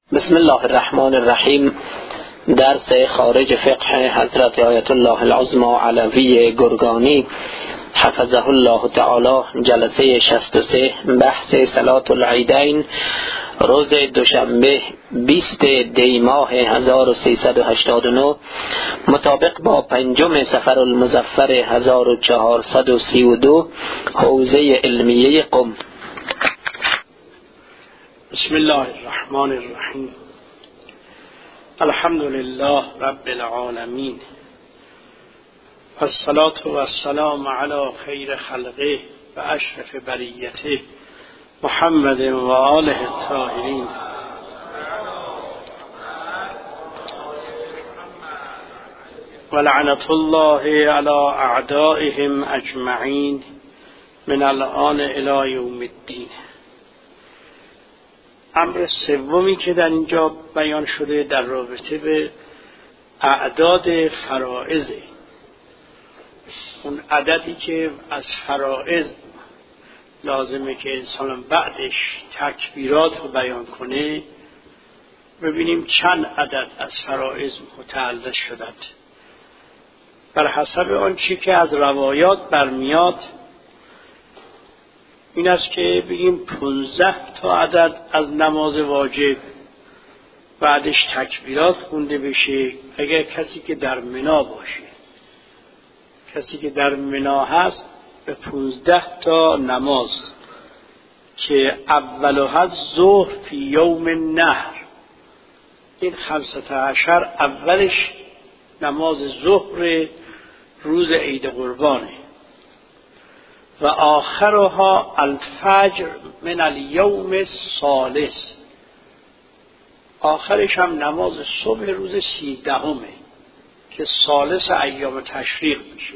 بسم الله الرحمن الرحیم. درس خارج فقه حضرت آیت الله العظمی علوی گرگانی حفظه الله تعالی، جلسه 63، بحث صلاة العیدین، روز دوشنبه 20 دی ماه 1389 مطابق با 5 صفر المظفر 1432 حوزه علمیه قم. بسم الله الرحمن الرحیم. الحمد لله رب العالمین، والصلاة والسلام علی خیر خلقه و اشرف بریته محمد و آله الطاهرین. ولعنة الله علی اعدائهم اجمعین من الآن الی یوم الدین. امر سومی که در اینجا بیان شده در رابطه به اعداد فرائض، اون عددی که از فرائض لازمه که انسان بعدش تکبیرات رو بیان کنه. ببینیم چند عدد از فرائض متعلق شدند. بر حسب آن چی که از روایات برمیاد این است که بگیم 15 تا عدد از نماز واجب بعدش تکبیرات خونده بشه. اگر کسی که در منا باشه، کسی که در منا هست، به 15 تا نماز که اولها ظهر فی یوم النحر، این 15 اولش نماز ظهر روز عید قربانه، و آخرها الفجر من الیوم الثالث، آخرش هم نماز صبح روز 13 که ثالث ایام تشریق میشه.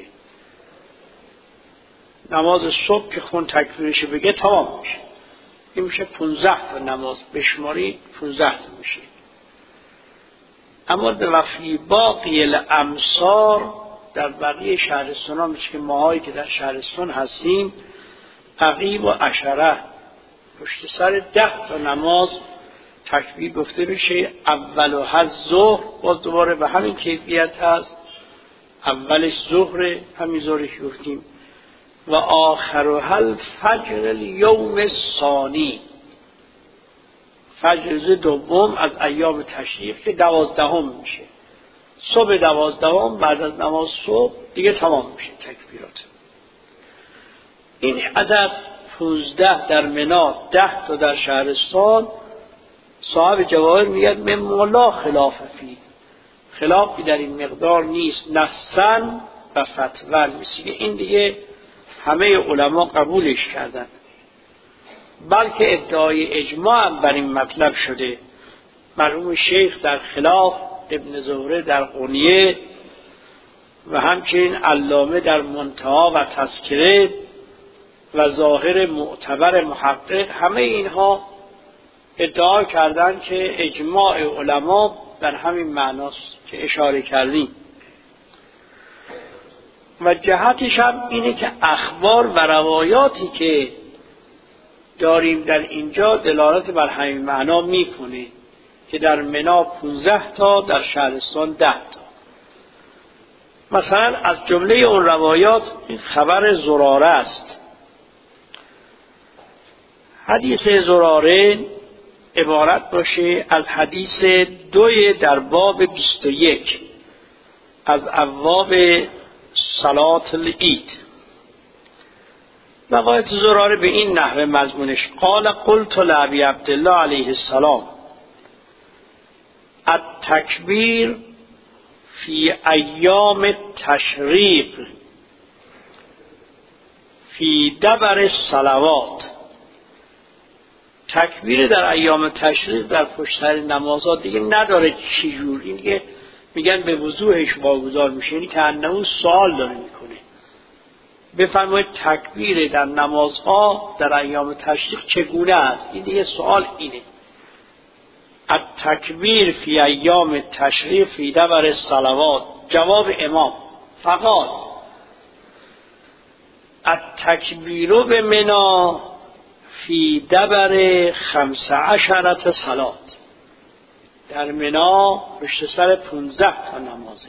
نماز صبح که خون تکبیرش بگه تمام میشه. این میشه 15 تا نماز، بشماری 15 تا میشه. اما در وفی باقی الامصار، در بقیه شهرستان ها، مثل که ماهایی که در شهرستان هستیم، عقیب و عشره، پشت سر 10 تا نماز تکبیر گفته بشه. اولها ظهر، باز دوباره به همین کیفیت هست، اولش ظهر، همین ظهری که گفتیم، و آخرها الفجر الیوم الثانی، فجر روز دوم از ایام تشریق که 12 میشه. صبح 12 بعد از نماز صبح دیگه تمام میشه تکبیرات. این عدد 15 در منا، 10 تا در شهرستان. صاحب جواهر میگه مما لا خلاف فی، خلافی در این مقدار نیست، نصا و فتوا، مثل این دیگه همه علما قبولش کردن، بلکه ادعای اجماع هم بر این مطلب شده. مرحوم شیخ در خلاف، ابن زهره در غنیه، و همچنین علامه در منتهی و تذکره، و ظاهر معتبر محقق، همه اینها ادعا کردند که اجماع علما بر همین معناست که اشاره کردیم. و جهتش هم اینه که اخبار و روایاتی که داریم در اینجا دلالت بر همین معنا میکنه که در منا 15 تا، در شهرستان 10 تا. مثلا از جمله اون روایات این خبر زراره است. حدیث زراره عبارت باشه از حدیث 2 در باب 21 از ابواب صلاة العید. روایت زراره به این نحو مضمونش: قال قلت لابی عبدالله علیه السلام التکبیر فی ایام التشریق فی دبر الصلوات. تکبیر در ایام تشریق در پشت سر نمازها دیگه نداره چجور. این دیگه میگن به وضوحش واگذار میشه، یعنی که انه سوال داره میکنه. بفرمایید تکبیر در نمازها در ایام تشریق چگونه است؟ این دیگه سوال اینه. التکبیر فی ایام تشریق فی دبر الصلوات. جواب امام: فقال التکبیر بمنا فی دبر 15 صلات. در منا پشت سر 15 تا نمازه.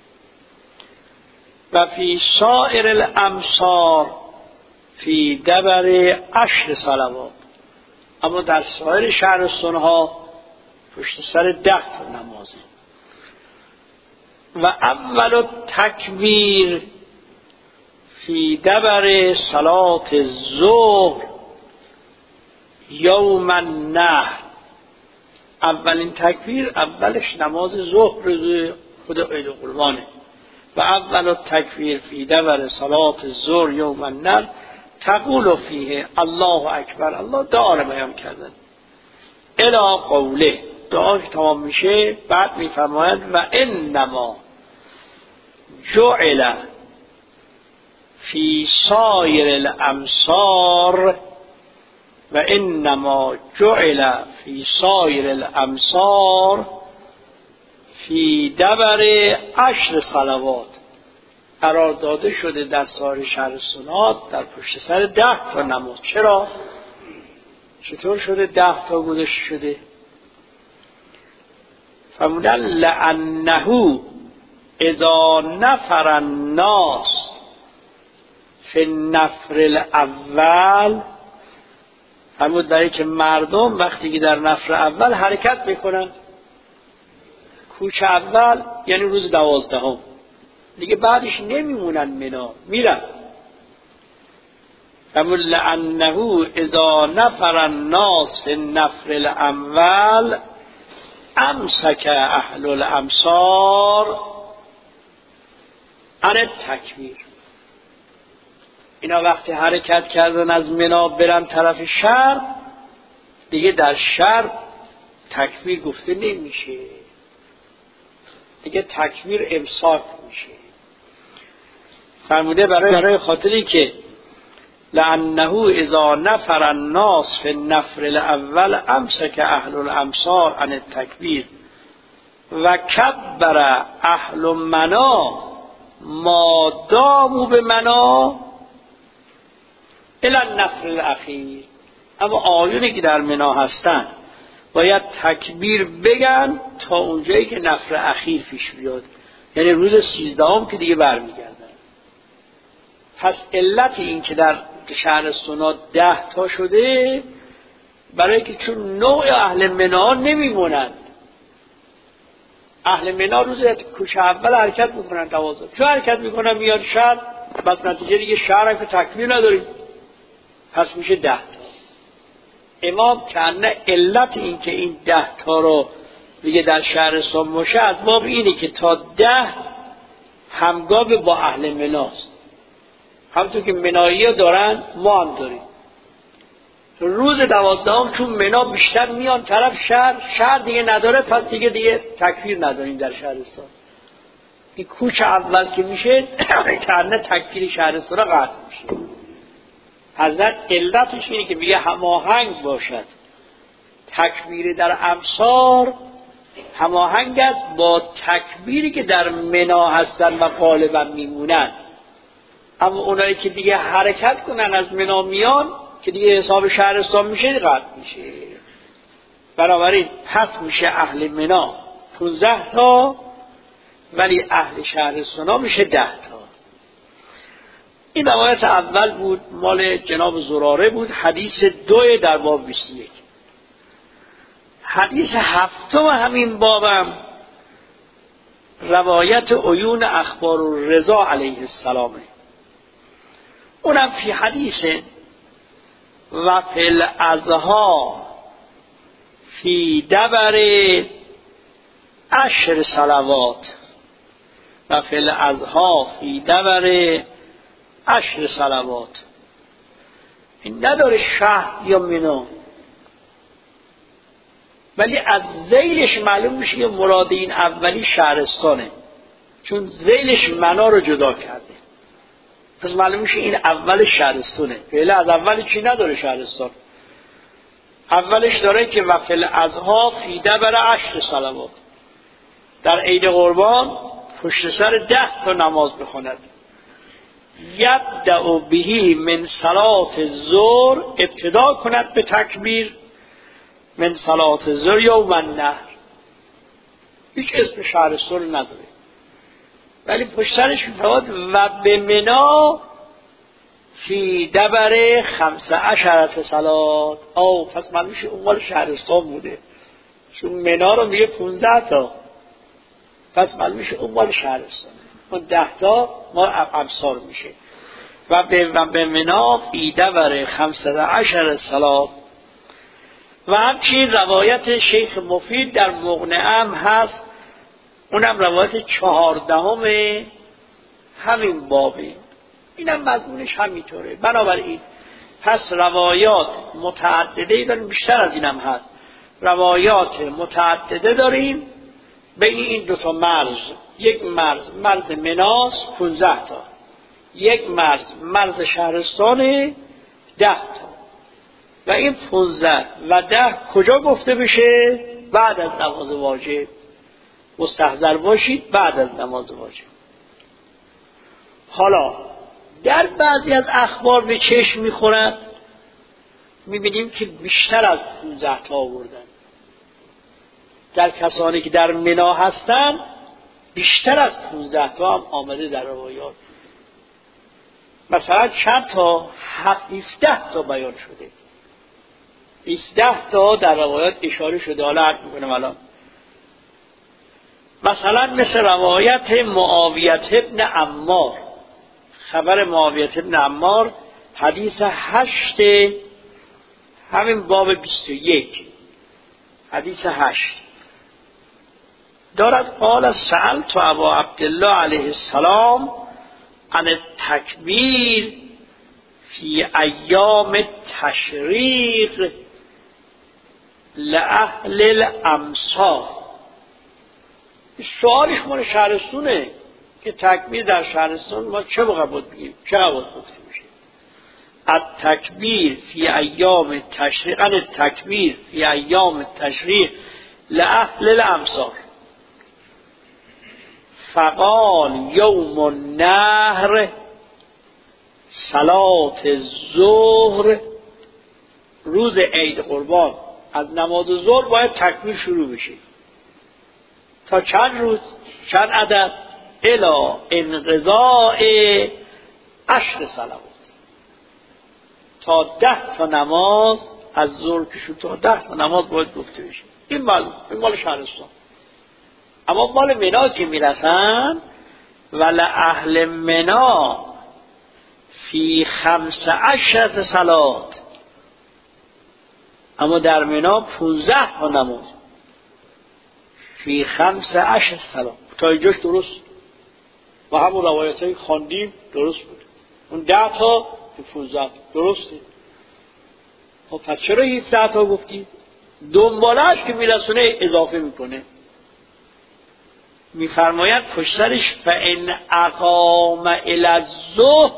و فی سایر الامصار فی دبر 10 صلوات، اما در سایر شهرستانها پشت سر 10 تا نمازه. و اول تکبیر فی دبر صلات الظهر یوم النحر، اولین تکبیر اولش نماز ظهر خود عید قربانه. و اول تکبیر فی دبر صلات الظهر یوم النحر تقول فیه الله اکبر، الله دعا رو بیان کردن الی قوله، دعا که تمام میشه بعد میفرماید و انما جعل فی سایر الامصار و انما جعل فی سایر الامصار فی دبر 10 صلوات، قرار داده شده در سایر شهرستانات در پشت سر 10 تا نماز. چرا؟ چطور شده 10 تا گذاشته شده؟ فرمودن لأنه اذا نفر الناس فی النفر الاول، فرمود برای که مردم وقتی که در نفر اول حرکت بکنند، کوچ اول یعنی روز 12 دیگه بعدش نمیمونن منا، میرن. فرمود لأنه اذا نفر الناس فی النفر الاول امسک اهل الامصار عن التکبیر، اینا وقتی حرکت کردن از منا برن طرف شرق، دیگه در شرق تکبیر گفته نمیشه، دیگه تکبیر امساک میشه. فرموده برای خاطری که لأنه اذا نفر الناس فی النفر الاول امسک اهل الامصار عن التکبیر و کبر اهل منا ما داموا به منا الی النفر الاخیر، اما آیونی که در منا هستن باید تکبیر بگن تا اونجایی که نفر اخیر پیش بیاد، یعنی روز 13 که دیگه برمیگردن. پس علت این که در شهرستانات 10 تا شده برای که چون نوع اهل منا نمیمونند، اهل منا روز کوچه اول حرکت میکنن 12، چون حرکت میکنن میاد شهر، بس نتیجه دیگه شهر که تکبیر نداریم، پس میشه 10 تا. امام کنه علت این که این 10 تا رو دیگه در شهرستان باشه از باب اینه که تا 10 همگام با اهل مناست، همونطور که منایی دارن ما هم داریم. روز 12 چون منا بیشتر میان طرف شهر دیگه نداره، پس دیگه تکبیر نداریم در شهرستان. این کوچ اول که میشه کنه تکبیر شهرستان را قطع میشه. حضرت علتش اینه که میگه هماهنگ باشد تکبیر در امصار، هماهنگ است با تکبیری که در منا هستن و غالبا میمونن. اما اونایی که دیگه حرکت کنن از منا میان که دیگه حساب شهرستان میشه قطع میشه. بنابراین پس میشه اهل منا 15 تا ولی اهل شهرستان ها میشه 10 تا. این روایت اول بود، مال جناب زراره بود، حدیث 2 در باب 21. حدیث 7 همین بابم روایت عیون اخبار الرضا علیه السلامه، اونم فی حدیث و فی الاضحی فی دبر 10 صلوات و فی الاضحی فی دبر 10 صلوات. این نداره شهر یا منا، ولی از ذیلش معلوم میشه که مراد این اولی شهرستانه، چون ذیلش منا رو جدا کرده، پس معلوم میشه این اول شهرستانه. فعلا از اول چی نداره شهرستان، اولش داره که وفل ازها فی دبر 10 صلوات، در عید قربان پشت سر 10 تا نماز بخوند. یبدأ بهی من صلات الظهر، ابتدا کند به تکبیر من صلات الظهر یوم النحر، هیچ اسم شهرستان نداره، ولی پشت سرش میفرماد و به منا فی دبر 15 صلات. پس معلومه اون مال شهرستان بوده، چون منا رو میگه 15 تا، پس معلومه اون مال شهرستانه، اون 10 تا مال امصار میشه. و به منا فی دبر 15 صلات. و همچنین روایت شیخ مفید در مقنعه هست، اونم روایت 14 همین بابه، اینم مضمونش همینطوره. بنابراین پس روایات متعدده داریم، بیشتر از اینم هست، روایات متعدده داریم بین این دوتا مرز. یک مرز مناس 15 تا، یک مرز شهرستان 10 تا. و این 15 و 10 کجا گفته بشه؟ بعد از نماز واجب. مستحضر باشید بعد از نماز واجب. حالا در بعضی از اخبار به چشم میخورد، میبینیم که بیشتر از 15 تا آوردن. در کسانی که در منا هستن بیشتر از 15 تا هم آمده در روایات. مثلا چند تا؟ 17 تا بیان شده، 18 تا در روایات اشاره شده. حالا عرض میکنم الان. مثلا مثل روایت معاویه ابن عمار، خبر معاویه ابن عمار، حدیث 8 همین باب 21، حدیث 8 دارد: قال سألت ابا عبدالله علیه السلام عن التکبیر فی ایام تشریق لأهل الامصار. سوالش مال شهرستونه که تکبیر در شهرستان ما چه موقع بود بگیم، چه موقع گفته میشه؟ التکبیر فی ایام تشریق، عن التکبیر فی ایام تشریق لأهل الامصار. فقال یوم النحر صلات الظهر، روز عید قربان از نماز ظهر باید تکبیر شروع بشه. تا چند روز؟ چند عدد؟ الی انقضاء 10 صلوات، تا 10 تا نماز از ظهر که شد، تا 10 تا نماز باید گفته بشه. این مال شهرستان. اما مال منا که میرسن، ولی اهل منا فی 15 صلات، اما در منا 15 تا نماز، فی 15 صلات. تا اینجاش درست و همون روایت های خواندیم درست بود. اون 10 تا 15 درسته. خب پس چرا 17 تا گفتی؟ دنبالش که میرسونه اضافه میکنه، میفرماید پشت سرش فان اقام الی الظهر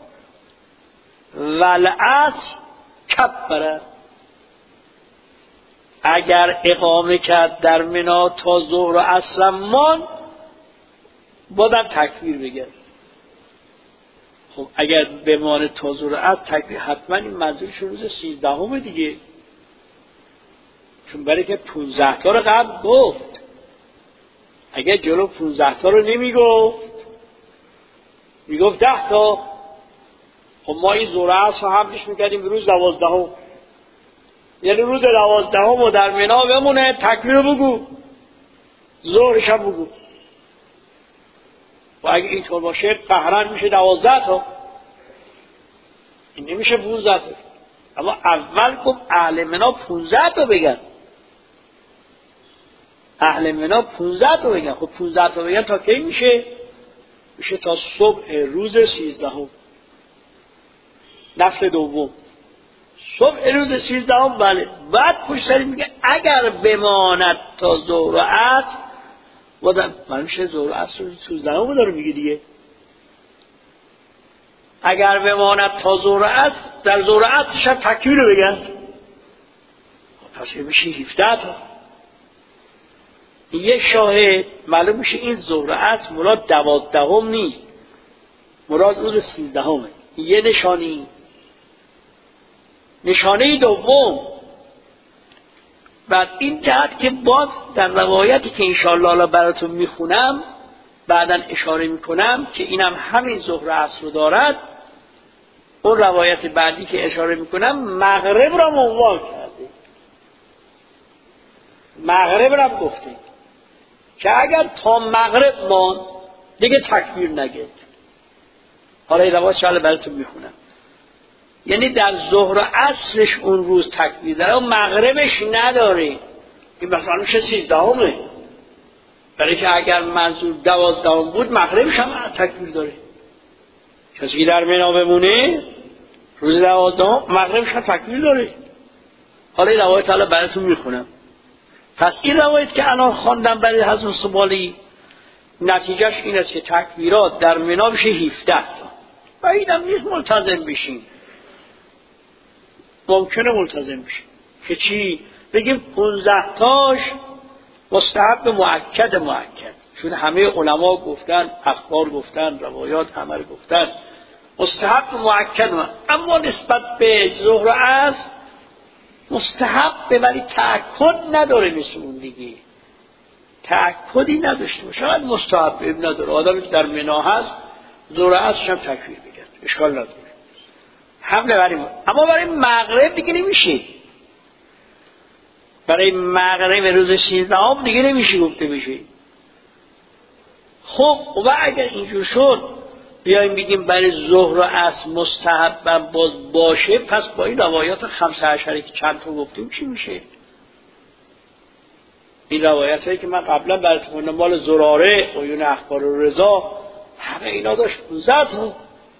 والعصر کبر. اگر اقامه کرد در منا تا ظهر و عصر مان، بازم تکبیر بگه. خب اگر بمانه تا ظهر و عصر تکبیر، حتما این منظورش روز 13 دیگه، چون برای که 15 تا رو قبل گفت. اگر جلو 15 تا رو نمی گفت، میگفت 10 تا، خب ما این ظهر و عصر رو حملش میکردیم به روز 12، یعنی روز 12 و در منا بمونه، تکبیر رو بگو، ظهرش هم بگو. و اگه اینطور باشه قهرن میشه 12 تا، این نمیشه 15 تا. اما اول گفت اهل منا 15 تا بگن، اهل منا 15 تا بگن. خب 15 تا بگن تا کی میشه؟ میشه تا صبح روز 13، نفل دوم، صبح روز 13. بله. بعد پشت سری میگه اگر بماند تا ظهر و عصر، من میشه ظهر و عصر 13 داره میگه دیگه. اگر بماند تا ظهر و عصر، در ظهر و عصر شب تکبیر رو بگن، پس میشه 17 تا. یه شاهد معلوم میشه این ظهر و عصر مراد 12 نیست، مراد روز 13. یه نشانی. نشانه دوم، بعد این جهت که باز در روایتی که انشاءالله براتون میخونم بعداً اشاره میکنم که اینم همین ظهر و عصر رو دارد، اون روایت بعدی که اشاره میکنم مغرب را عنوان کرده، مغرب را گفته که اگر تا مغرب ماند دیگه تکبیر نگید. حالا این روایت شاید براتون میخونم. یعنی در ظهر و عصرش اون روز تکبیر داره و مغربش نداره. این مثلا میشه 13 برای که اگر منظور 12 بود مغربش هم تکبیر داره. کسی که در منا بمونه روز 12 مغربش هم تکبیر داره. حالا این روایت حالا براتون میخونم. پس این روایت که الان خواندم برای حضرت سبالی نتیجهش این است که تکبیرات در منا بشه 17 تا و اینم نیست ملتزم بشین. ممکنه ملتزم بشین که چی؟ بگیم 15 تاش مستحب مؤکد، چون همه علما گفتن، اخبار گفتن، روایات همه گفتن مستحب مؤکد. اما نسبت به ظهر و عصر مستحب ولی تأکد نداره، مثل اون دیگه تأکدی نداشته باشه. شاید مستحب نداره، آدمی که در منا هست ظهر و عصرش هم تکبیر بگن، اشکال نداره. حمله بریم. اما برای مغرب دیگه نمیشه، برای مغرب روز 16 دیگه نمیشه گفته بشه. خب و اگر اینجور شد بیایم بگیم برای ظهر و عصر مستحب باز باشه، پس با این روایات 15 که چند تا گفتیم چی میشه؟ این روایت هایی که من قبلا براتون خوندم مال زراره، عیون اخبار رضا، همه اینا داشت 15 تا.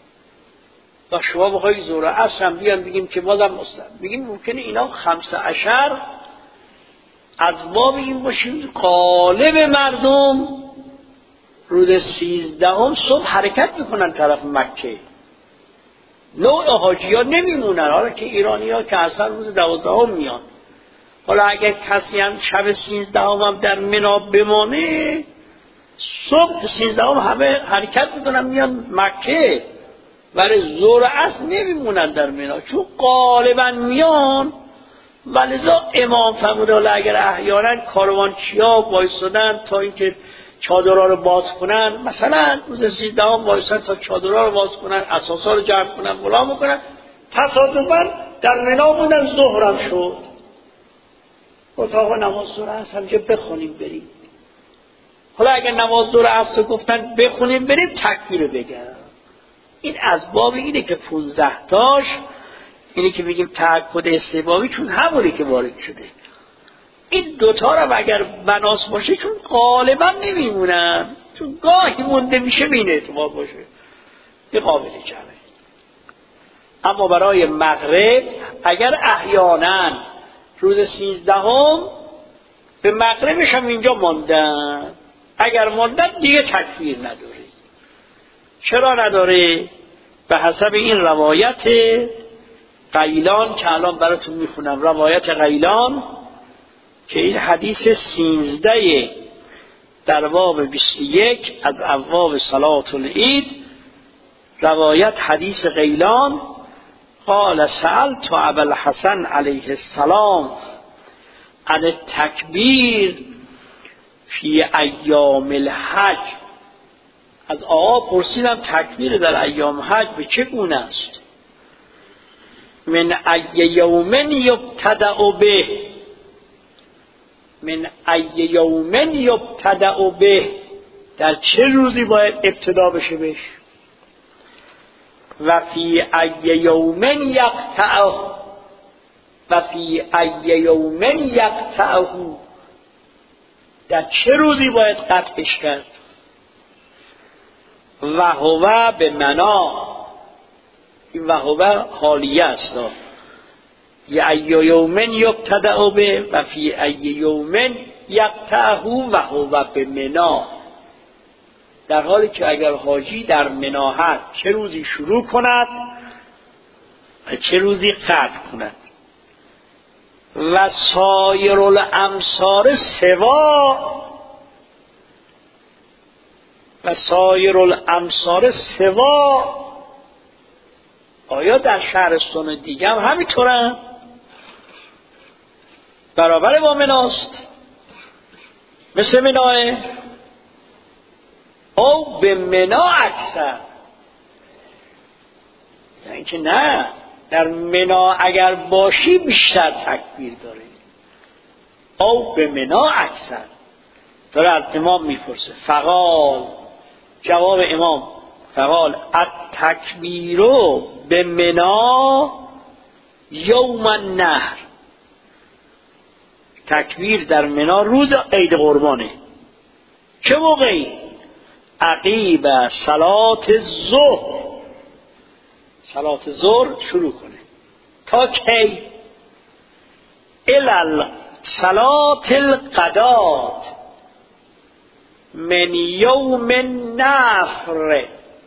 و شما بخواید ظهر و عصر هم بیان بگیم که بازم مستحب، بگیم ممکنه اینا 15 از باب این باشیم غالب مردم روز 13 صبح حرکت میکنن طرف مکه. نوع حاجی ها نمیمونن، حالا که ایرانی ها که اصلا روز 12 میان. حالا اگر کسی هم شب 13 هم در منا بمانه، صبح 13 همه حرکت میکنن میان مکه، برای ظهر و عصر نمیمونن در منا چون غالبا میان. ولذا امام فرموده حالا اگر احیانا کاروانچیا وایسادن تا اینکه چادرها رو باز کنن، مثلا روز 13 وایسادن تا چادرها رو باز کنن، اساسا رو جمع کنن، ملام کنن، تصادفاً در منا بودن ظهرم شد، اتاق نماز ظهر عصر همینجا بخونیم بریم. حالا اگر نماز ظهر عصر گفتن بخونیم بریم، تکبیر بگن. این از باب اینه که 15 تاش اینی که بگیم تأکد استحبابی، چون همونی که وارد شده. این دوتا رو اگر بناس باشه چون غالبا نمیمونن، چون گاهی مونده میشه بین اعتبار باشه، به قابل جمعه. اما برای مغرب اگر احیانا روز 13 به مغربش هم اینجا ماندن، اگر ماندن دیگه تکبیر نداره. چرا نداره؟ به حسب این روایت غیلان که الان براتون میخونم، روایت غیلان که این حدیث 13 در باب 21 از ابواب صلات العید، روایت حدیث غیلان قال سألت ابا الحسن علیه السلام عن التکبیر فی ایام الحج. از آقا پرسیدم تکبیر در ایام حج به چه گونه است؟ من ای یوم یبتدأ به، من ای یوم یبتدأ به، در چه روزی باید ابتدا بشه بهش؟ و فی ای یوم یقطعه، و فی ای یوم یقطعه، در چه روزی باید قطعش کرد؟ و هو به منا، این و هو حالیه است، ای یوم یبتدأ به و فی ای یوم یقطعه و هو به منا. در حالی که اگر حاجی در منا هست چه روزی شروع کند و چه روزی قطع کند. و سایر الامصار سوا، و سایر الامصار سوا، آیا در شهرستان دیگه هم همینطورن؟ برابر با مناست، مثل مناه، او به منا اکثر، یعنی که نه در منا اگر باشی بیشتر تکبیر داره. او به منا اکثر، داره از امام میپرسه. فقال، جواب امام، فقال التکبیرو به منا یوم النحر، تکبیر در منا روز عید قربانه. چه موقعی؟ عقیب صلات ظهر، صلات ظهر شروع کنه تا کی؟ الال صلات الغدات من یوم النفر،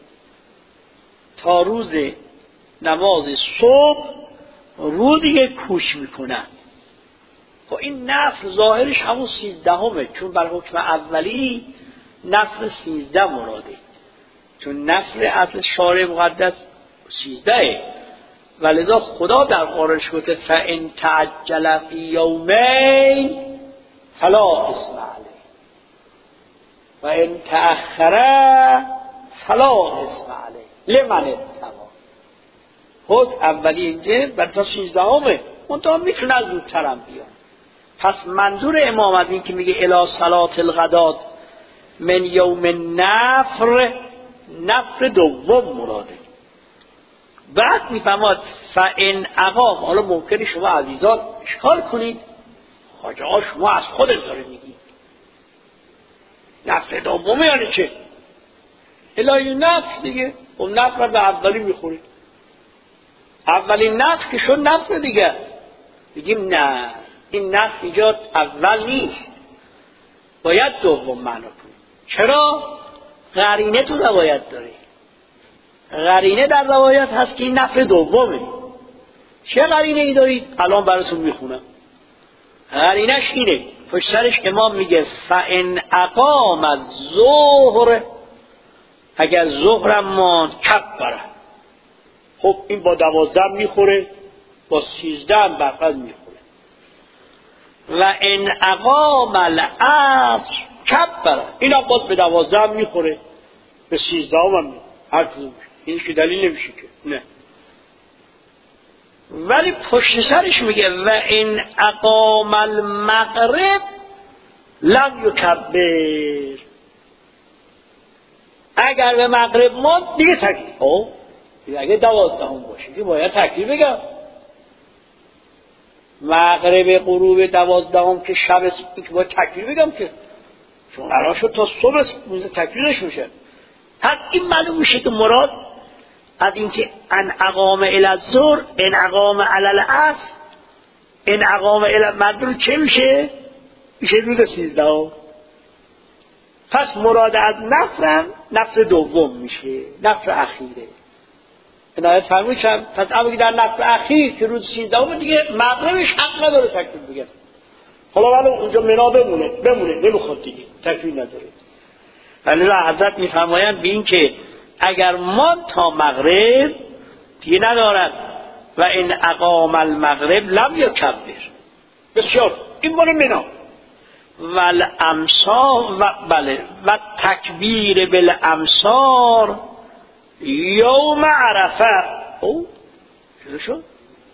تا روز نماز صبح، روزی که کوش میکنند. خب این نفر ظاهرش همون 13، چون بر حکم اولی نفر 13 مراده، چون نفر اصل شارع مقدس 13، ولذا خدا در قرآنش گفته فَإِن تَعَجَّلَ فِي یَوْمَیْنِ فَلَا إِثْمَ عَلَیْهِ وَإِن تَأَخَّرَ فَلَا إِثْمَ عَلَیْهِ لِمَنِ اتَّقَىٰ. خود اولی اینجا برای 13 منتها میتونه زودتر هم بیان. پس منظور امام از این که میگه الی صلات الغدات من یوم النفر، نفر دوم مراده. بعد میفهمد فَإِنْ أَقَامَ، حالا ممکنه شما عزیزان اشکال کنید، خواجه ها شما از خودت داره میگید نفر دوم یعنی چه؟ الهی نفر دیگه، اون نفر به اولی میخورید، اولین نفر که شد نفر دیگه. بگیم نه، این نفر اینجا اول نیست، باید دوم معنا کنید. چرا؟ قرینه تو روایت داره، قرینه در روایت هست که این نفر دومه. چه قرینه ای دارید؟ الان براتون میخونم. قرینش اینه، پشت سرش امام میگه فَإِنْ أَقَامَ الظُّهْرَ، اگر ظهرم ماند کبره. خب این با 12 میخوره، با 13 هم برقصد میخوره. و ان اقام العصر کبره، این هم باز به 12 هم میخوره، به 13 هم هر کدوم. این که دلیل نمیشه که نه. ولی پشت سرش میگه و ان اقام المغرب لم یکبر، اگر به مغرب ماند دیگه تکبیر. او اگه 12 باشه که باید تکبیر بگم. مغرب غروب 12 که شب که باید تکبیر بگم که، چون قرار شد تا صبح روز تکبیرش میشه. پس این معلوم میشه که مراد از این که ان اقام الی الظهر، ان اقام علی العصر، ان اقام الی المغرب چه میشه؟ میشه روز 13. پس مراد از نفرم نفر دوم میشه، نفر اخیره. عنایت فرمودید. پس اما در نفر اخیر که روز 13 دیگه مغربش حق نداره تکبیر بگه. حالا ولی اونجا منا بمونه نمیخواد دیگه تکبیر نداره. ولی حضرت میفرمایند به این که اگر ما تا مغرب دیگه ندارد و این اقام المغرب لم یکبر. بسیار این مال منا والامصار و بله و تکبیر بالامصار یوم عرفه. او چرا شد؟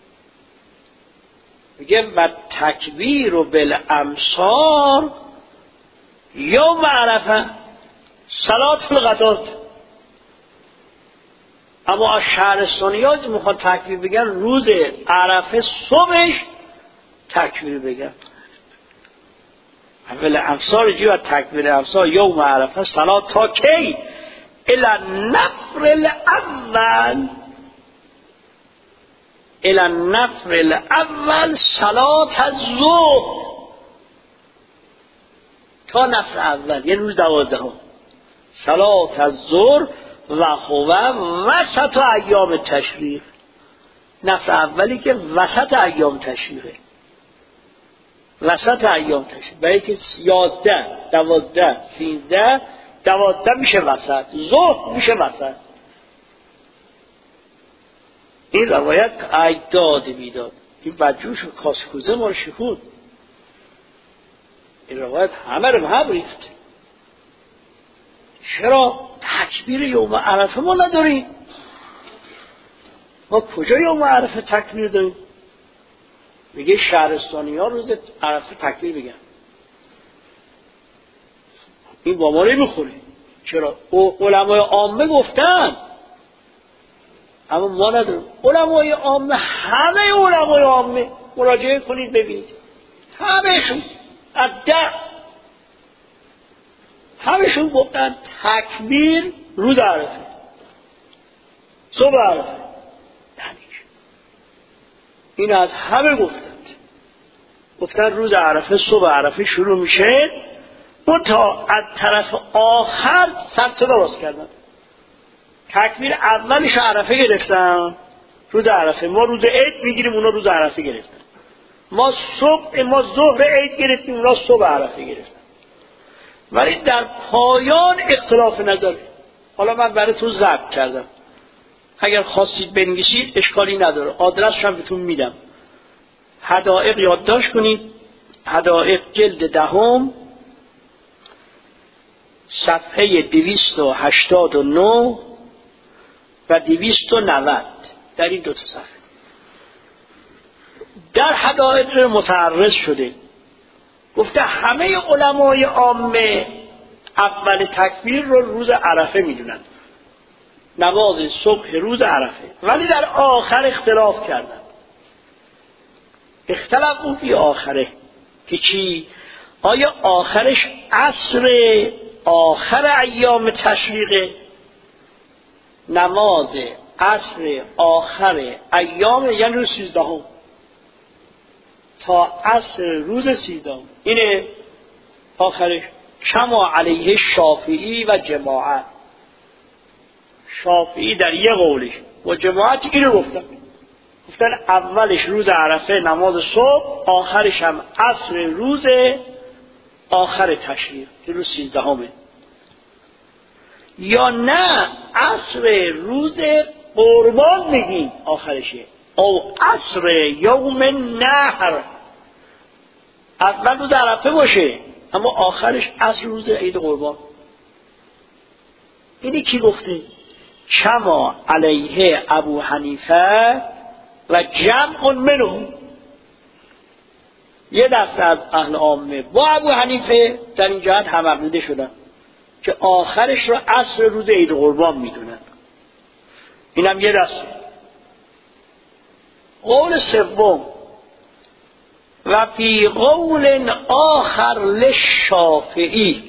میگه و تکبیر بالامصار یوم عرفه صلات الغدات. اما از شهرستانی ها میخواد تکبیر بگن روز عرفه صبحش تکبیر بگن. اول امصار جی و تکبیر امصار یوم عرفه صلات تا کی؟ الى نفر الاول، الى نفر الاول صلات الظهر، تا نفر اول یعنی روز 12 صلات الظهر و هو وسط ایام تشریق. نفر اولی که وسط ایام تشریقه، وسط ایام تشریق، برای که 11 12 13 12 میشه وسط، ظهر میشه وسط. این روایت که اجداد میداد این بدجوش و کاسکوزه ما رو شکود. این روایت همه رو هم ریخت. چرا تکبیر یوم عرفه ما نداریم؟ ما کجا یوم عرفه تکبیر داریم؟ میگه شهرستانی ها روز عرفه تکبیر بگن. این با ما نمیخوره. چرا؟ علمای عامه گفتن، اما ما نداریم. علمای عامه، همه علمای عامه مراجعه کنید ببینید، همهشون گفتن تکبیر روز عرفه، صبح عرفه. این از همه گفتن روز عرفه صبح عرفه شروع میشه و تا از طرف آخر سر صدا باز کردن. تکبیر اولش عرفه گرفتن، روز عرفه. ما روز عید میگیریم، اونا روز عرفه گرفتن. ما ظهر عید گرفتیم، اونا صبح عرفه گرفتن. ولی در پایان اختلاف نداره. حالا من براتون ضبط کردم، اگر خواستید بنویسید اشکالی نداره، آدرسش هم بهتون میدم. حدائق یادداشت کنید، حدائق جلد 10 صفحه 289 و 290 در این دو تا صفحه در حدائق متعرض شده. گفته همه علمای عامه اول تکبیر رو روز عرفه میدونن، نماز صبح روز عرفه، ولی در آخر اختلاف کردن. اختلاف اون فی آخره که چی؟ آیا آخرش عصر آخر ایام تشریقه، نماز عصر آخر ایام یعنی روز 13 تا عصر روز 13 اینه آخرش، کما علیه شافعی و جماعت. شافعی در یه قولش و جماعت اینو گفتن اولش روز عرفه نماز صبح، آخرش هم عصر روز آخر تشریق که روز 13. یا نه عصر روز قربان میگیم آخرشه، او عصر یوم نحر. اول روز عرفه باشه اما آخرش عصر روز عید قربان. اینی کی گفته؟ کما علیه ابو حنیفه و جمع منهم. یه دسته از اهل عامه با ابو حنیفه در این جهت هم عقیده شدن که آخرش رو عصر روز عید قربان میدونن. اینم یه دسته. قول سوم و فی قول آخر للشافعی،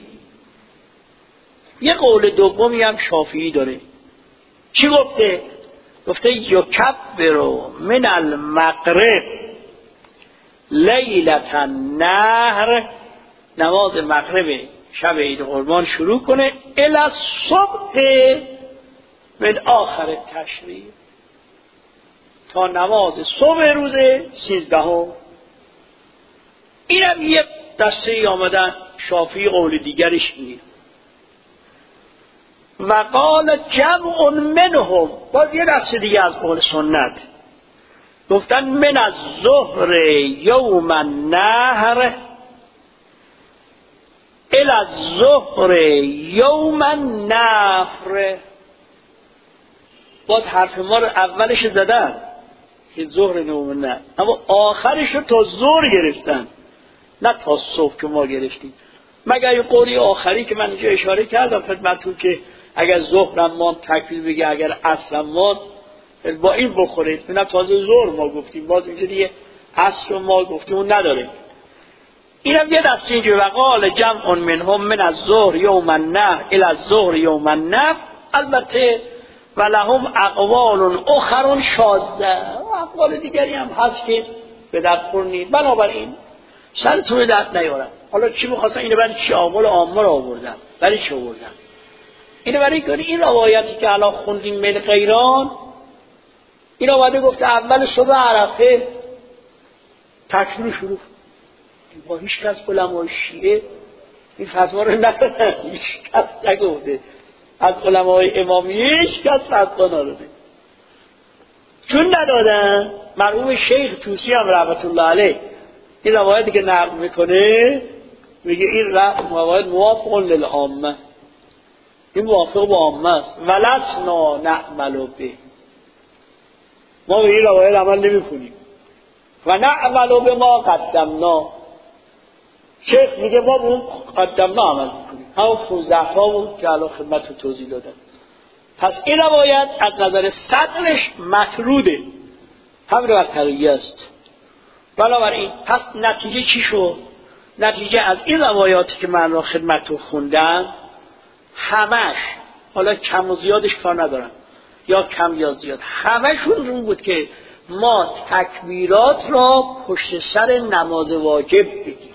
یه قول دومی هم شافعی داره. چی گفته؟ گفته یکبر من المغرب لیلة النحر، نماز مغرب شب عید قربان شروع کنه الی الصبح من آخر تشریق، تا نماز صبح روز 13. اینم یه دسته آمدن. شافعی قول دیگرش اینه. و قال جمع منهم، باز یه دسته دیگه از قول سنت گفتن من از ظهر یوم النحر الی الظهر یوم النفر. باز حرف ما رو اولش زدن که ظهر یوم النحر، اما آخرش رو تا ظهر گرفتن، نه تا صبح که ما گرفتیم. مگر یه قولی آخری که من اینجا اشاره کردم خدمتتون که اگر ظهرم ما تکبیر بگه، اگر عصرم ما با این بخورید. اینا تازه ظهر ما گفتیم، باز اینجا دیگه عصر ما گفتیم اون نداره. اینم یه دسته اینجا. و قال جمع منهم من از ظهر یوم النحر الی الظهر یوم النفر. البته ولهم اقوال اخر شاذه، اقوال دیگری هم هست که به درد خور نیست. بنابراین سرتون درد نیارم. حالا چی می‌خواستن اینو برای چی اقوال عامه رو آوردن؟ برای چی آوردن؟ اینو برای اینکه این روایتی که الان خوندیم من غیران، این اومده گفته اول صبح عرفه تکبیر شروع. با هیچ کس علمای شیعه این فتوا رو ندادن، هیچ کس نگفته. از علمای امامیه هیچ کس فتوا نداده. چون ندادن، مرحوم شیخ طوسی هم رحمت الله علیه این روایتی که نقل میکنه میگه این قواعد موافق للعامه، این موافق با عامه است. ولسنا نعمل به، ما به این قواعد عمل نمی کنیم. و نعمل به ما قدمنا، شیخ میگه ما به اون قدمنا عمل میکنیم، همون 15 تا بود که الان خدمت رو توضیح دادم. پس این روایت از نظر سطرش مطروده، حمل و تقییه است. بنابراین پس نتیجه چی شد؟ نتیجه از این روایاتی که من را خدمت رو خوندم همش، حالا کم و زیادش کار ندارم یا کم یا زیاد، همشون اون بود که ما تکبیرات را پشت سر نماز واجب بگیم.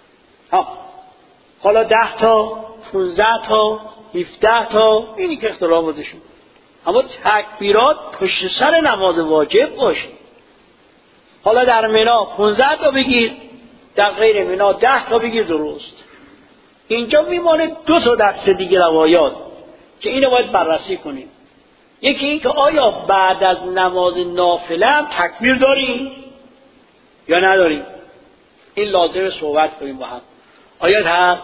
حالا 10 تا 15 تا 17 تا اینی که اختلافاتشون، اما تکبیرات پشت سر نماز واجب باشه. حالا در منا 15 تا بگیر، در غیر منا 10 تا بگیر، درست. اینجا میمانه 2 تا دسته دیگه روایات که اینو باید بررسی کنیم. یکی این که آیا بعد از نماز نافله هم تکبیر داریم یا نداریم؟ این لازمه صحبت کنیم با هم. آیا هست؟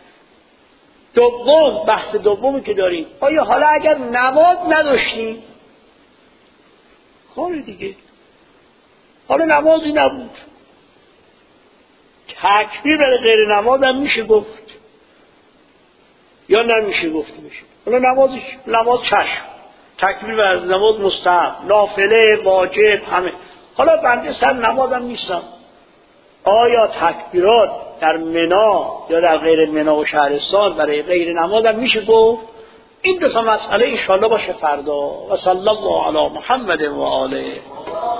دوم، بحث دومی که داریم، آیا حالا اگر نماز نداشتیم، خاله دیگه حالا نمازی نبود، تکبیر برای غیر نماز هم میشه گفت یا نمیشه گفت میشه؟ حالا نماز چشم، تکبیر برای نماز مستحب، نافله، واجب، همه. حالا بنده سر نماز هم نیستم، آیا تکبیرات در منا یا در غیر منا و شهرستان برای غیر نماز هم میشه گفت؟ این 2 تا مسئله انشاءالله باشه فردا. و صلی الله علی محمد و آله.